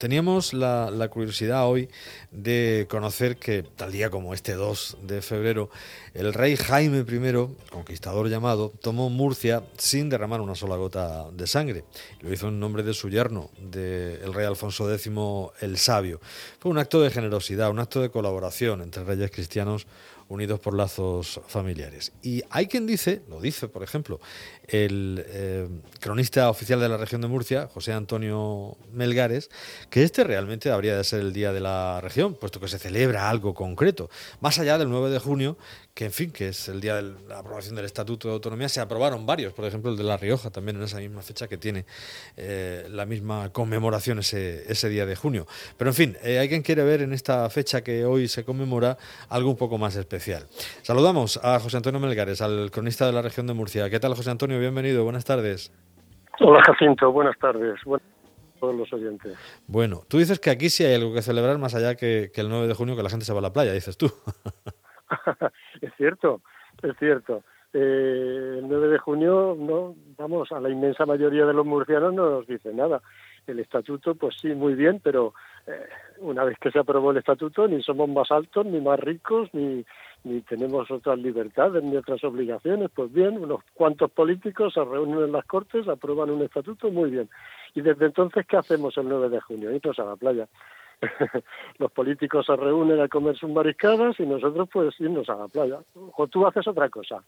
Teníamos la curiosidad hoy de conocer que, tal día como este 2 de febrero, el rey Jaime I, conquistador llamado, tomó Murcia sin derramar una sola gota de sangre. Lo hizo en nombre de su yerno, del rey Alfonso X el Sabio. Fue un acto de generosidad, un acto de colaboración entre reyes cristianos unidos por lazos familiares. Y hay quien dice, lo dice por ejemplo, el cronista oficial de la región de Murcia, José Antonio Melgares, que este realmente habría de ser el día de la región, puesto que se celebra algo concreto. Más allá del 9 de junio, que en fin, que es el día de la aprobación del Estatuto de Autonomía, se aprobaron varios, por ejemplo el de La Rioja, también en esa misma fecha, que tiene la misma conmemoración ese día de junio. Pero en fin, hay quien quiere ver en esta fecha que hoy se conmemora algo un poco más especial. Saludamos a José Antonio Melgares, al cronista de la región de Murcia. ¿Qué tal, José Antonio? Bienvenido, buenas tardes. Hola, Jacinto, buenas tardes. Buenas tardes a todos los oyentes. Bueno, tú dices que aquí sí hay algo que celebrar más allá que el 9 de junio, que la gente se va a la playa, dices tú. Es cierto, es cierto. El 9 de junio, no, vamos, a la inmensa mayoría de los murcianos no nos dice nada. El estatuto, pues sí, muy bien, pero una vez que se aprobó el estatuto, ni somos más altos, ni más ricos, ni tenemos otras libertades, ni otras obligaciones. Pues bien, unos cuantos políticos se reúnen en las Cortes, aprueban un estatuto, muy bien. Y desde entonces, ¿qué hacemos el 9 de junio? Irnos a la playa. Los políticos se reúnen a comer sus mariscadas y nosotros pues irnos a la playa. O tú haces otra cosa.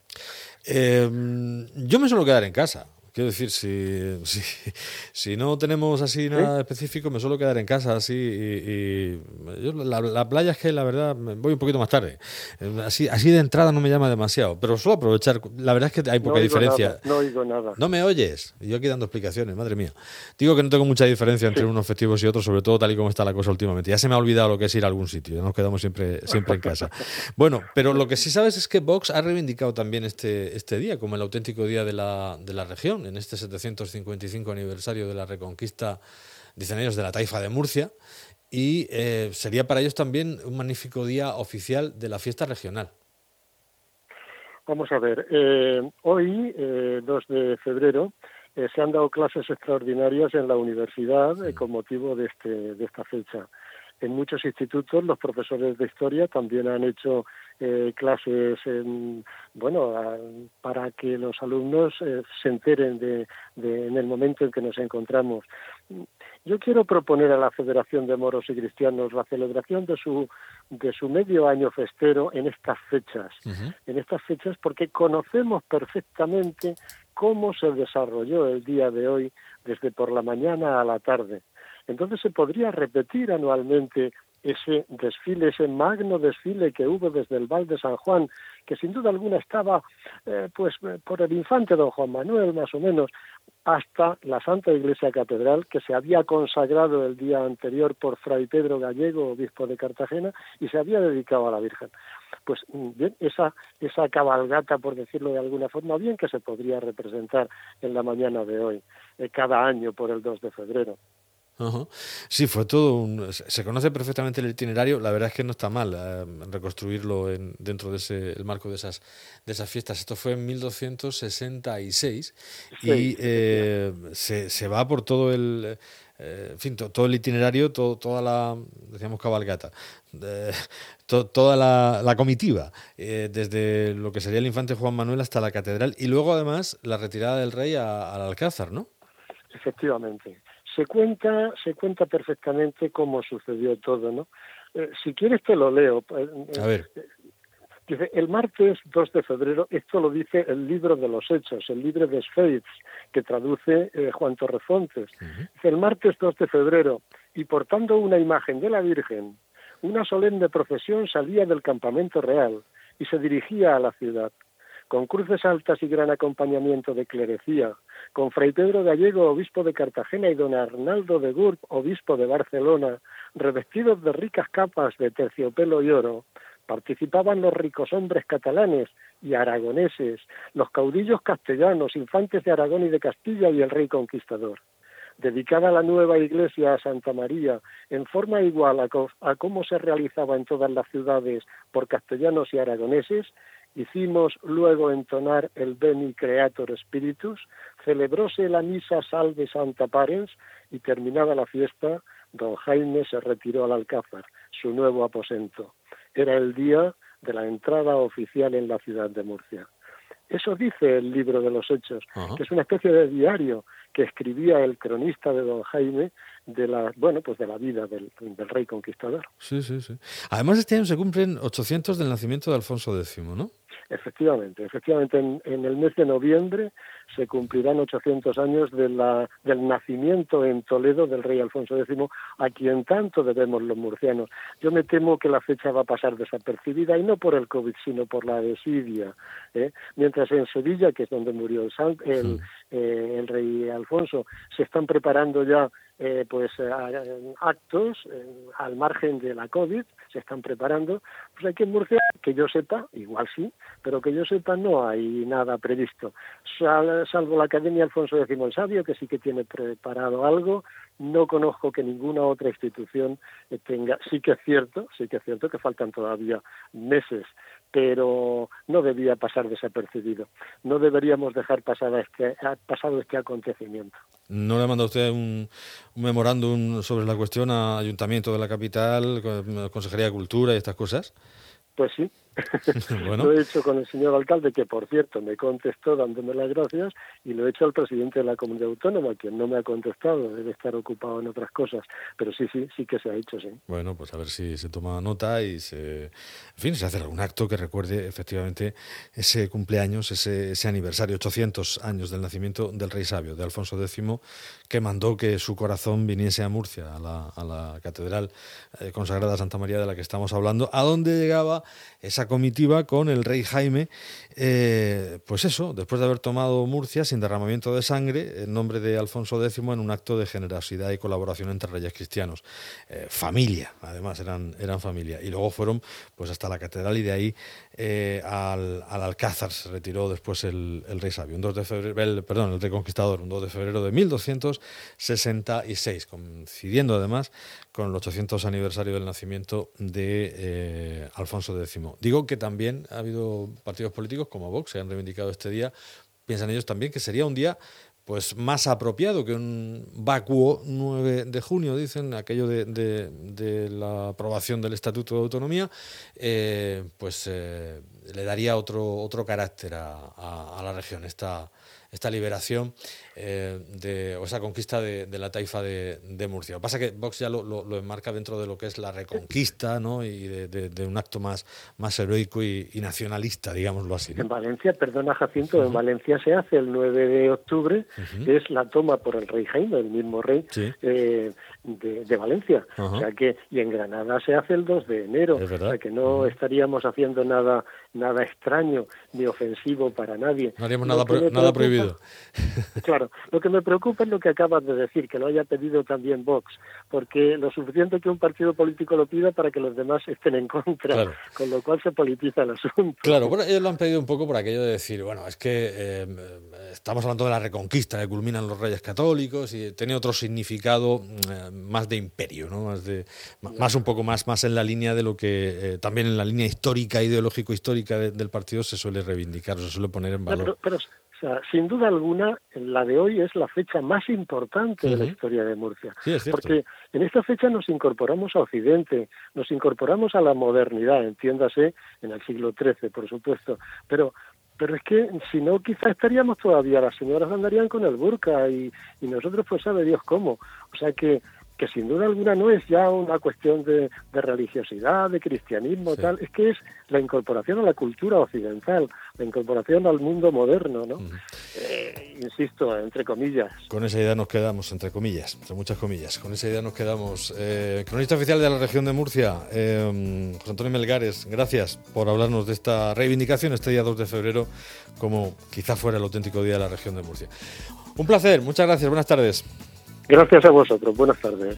Yo me suelo quedar en casa. Quiero decir, si no tenemos así nada específico, me suelo quedar en casa así y yo, la playa es que la verdad voy un poquito más tarde. Así de entrada no me llama demasiado, pero suelo aprovechar. La verdad es que hay poca diferencia. No oigo nada. ¿No me oyes? Y yo aquí dando explicaciones, madre mía. Digo que no tengo mucha diferencia entre unos festivos y otros, sobre todo tal y como está la cosa últimamente. Ya se me ha olvidado lo que es ir a algún sitio, ya nos quedamos siempre en casa. Bueno, pero lo que sí sabes es que Vox ha reivindicado también este día como el auténtico día de la región, en este 755 aniversario de la reconquista, dicen ellos, de la taifa de Murcia, y sería para ellos también un magnífico día oficial de la fiesta regional. Vamos a ver, hoy, 2 de febrero, se han dado clases extraordinarias en la universidad con motivo de esta fecha. En muchos institutos los profesores de historia también han hecho clases para que los alumnos se enteren en el momento en que nos encontramos. Yo quiero proponer a la Federación de Moros y Cristianos la celebración de su medio año festero en estas fechas. En estas fechas porque conocemos perfectamente cómo se desarrolló el día de hoy desde por la mañana a la tarde. Entonces se podría repetir anualmente ese desfile, ese magno desfile que hubo desde el Val de San Juan, que sin duda alguna estaba por el infante don Juan Manuel más o menos, hasta la Santa Iglesia Catedral, que se había consagrado el día anterior por Fray Pedro Gallego, obispo de Cartagena, y se había dedicado a la Virgen. Pues bien, esa cabalgata, por decirlo de alguna forma, bien que se podría representar en la mañana de hoy, cada año por el 2 de febrero. Uh-huh. Sí, fue todo se conoce perfectamente el itinerario. La verdad es que no está mal reconstruirlo dentro de el marco de esas fiestas. Esto fue en 1266 y se va por todo el todo el itinerario, toda decíamos cabalgata, toda la comitiva, desde lo que sería el infante Juan Manuel hasta la catedral, y luego además la retirada del rey al Alcázar, ¿no? Efectivamente. Se cuenta perfectamente cómo sucedió todo, ¿no? Si quieres te lo leo. A ver. Dice, el martes 2 de febrero, esto lo dice el libro de los Hechos, el libro de Faith, que traduce Juan Torrefontes. Dice, el martes 2 de febrero, y portando una imagen de la Virgen, una solemne procesión salía del campamento real y se dirigía a la ciudad. Con cruces altas y gran acompañamiento de clerecía, con Fray Pedro Gallego, obispo de Cartagena, y don Arnaldo de Gurb, obispo de Barcelona, revestidos de ricas capas de terciopelo y oro, participaban los ricos hombres catalanes y aragoneses, los caudillos castellanos, infantes de Aragón y de Castilla y el rey conquistador. Dedicada la nueva iglesia a Santa María, en forma igual a cómo se realizaba en todas las ciudades por castellanos y aragoneses, hicimos luego entonar el Veni Creator Spiritus, celebróse la misa Salve Santa Parens y terminada la fiesta, don Jaime se retiró al Alcázar, su nuevo aposento. Era el día de la entrada oficial en la ciudad de Murcia. Eso dice el libro de los Hechos, Ajá. que es una especie de diario que escribía el cronista de don Jaime de la vida del rey conquistador. Sí. Además, este año se cumplen 800 del nacimiento de Alfonso X, ¿no? Efectivamente, en el mes de noviembre se cumplirán 800 años del nacimiento en Toledo del rey Alfonso X, a quien tanto debemos los murcianos. Yo me temo que la fecha va a pasar desapercibida, y no por el COVID, sino por la desidia, ¿eh? Mientras en Sevilla, que es donde murió el rey Alfonso, se están preparando ya actos al margen de la COVID, se están preparando, pues aquí en Murcia, que yo sepa, igual sí, pero que yo sepa no hay nada previsto, salvo la Academia Alfonso X el Sabio, que sí que tiene preparado algo. No conozco que ninguna otra institución tenga. Sí que es cierto que faltan todavía meses, pero no debía pasar desapercibido. No deberíamos dejar pasado este acontecimiento. ¿No le ha mandado usted un memorándum sobre la cuestión a Ayuntamiento de la capital, Consejería de Cultura y estas cosas? Pues sí. Bueno. Lo he hecho con el señor alcalde, que por cierto me contestó dándome las gracias, y lo he hecho al presidente de la comunidad autónoma, quien no me ha contestado, debe estar ocupado en otras cosas, pero sí que se ha hecho, sí. Bueno, pues a ver si se toma nota y se hace algún acto que recuerde efectivamente ese cumpleaños, ese aniversario, 800 años del nacimiento del rey sabio, de Alfonso X, que mandó que su corazón viniese a Murcia, a la catedral consagrada Santa María de la que estamos hablando, a donde llegaba esa comitiva con el rey Jaime, pues eso, después de haber tomado Murcia sin derramamiento de sangre, en nombre de Alfonso X, en un acto de generosidad y colaboración entre reyes cristianos. Familia, además, eran familia. Y luego fueron pues hasta la catedral, y de ahí al Alcázar se retiró después el rey sabio, el rey conquistador, un 2 de febrero de 1266, coincidiendo además con el 800 aniversario del nacimiento de Alfonso X. Digo que también ha habido partidos políticos como Vox que han reivindicado este día. Piensan ellos también que sería un día pues más apropiado que un vacuo 9 de junio, dicen, aquello de la aprobación del Estatuto de Autonomía, le daría otro carácter a la región, esta liberación o esa conquista de la taifa de Murcia. Lo que pasa es que Vox ya lo enmarca dentro de lo que es la reconquista, ¿no? Y de un acto más heroico y nacionalista, digámoslo así, ¿no? En Valencia, perdona Jacinto, en Valencia se hace el 9 de octubre, que es la toma por el rey Jaime, el mismo rey, sí. De Valencia. O sea que, y en Granada se hace el 2 de enero. Es verdad. O sea que no estaríamos haciendo nada extraño ni ofensivo para nadie. No haríamos nada prohibido. Claro, lo que me preocupa es lo que acabas de decir, que lo haya pedido también Vox, porque lo suficiente que un partido político lo pida para que los demás estén en contra, claro. Con lo cual se politiza el asunto. Claro, bueno, ellos lo han pedido un poco por aquello de decir, bueno, es que estamos hablando de la reconquista que culminan los reyes católicos, y tiene otro significado más de imperio, ¿no? Más un poco más en la línea de lo que también en la línea histórica, ideológico-histórica del partido se suele reivindicar, se suele poner en valor. Pero sin duda alguna, la de hoy es la fecha más importante de la historia de Murcia. Sí, es cierto. Porque en esta fecha nos incorporamos a Occidente, nos incorporamos a la modernidad, entiéndase, en el siglo XIII, por supuesto. Pero es que, si no, quizás estaríamos todavía, las señoras andarían con el burka y nosotros, pues sabe Dios cómo. O sea que sin duda alguna no es ya una cuestión de religiosidad, de cristianismo, tal, es que es la incorporación a la cultura occidental, la incorporación al mundo moderno, ¿no? Insisto, entre comillas. Con esa idea nos quedamos, entre comillas, entre muchas comillas, con esa idea nos quedamos. Cronista oficial de la región de Murcia, José Antonio Melgares, gracias por hablarnos de esta reivindicación este día 2 de febrero, como quizá fuera el auténtico día de la región de Murcia. Un placer, muchas gracias, buenas tardes. Gracias a vosotros, buenas tardes.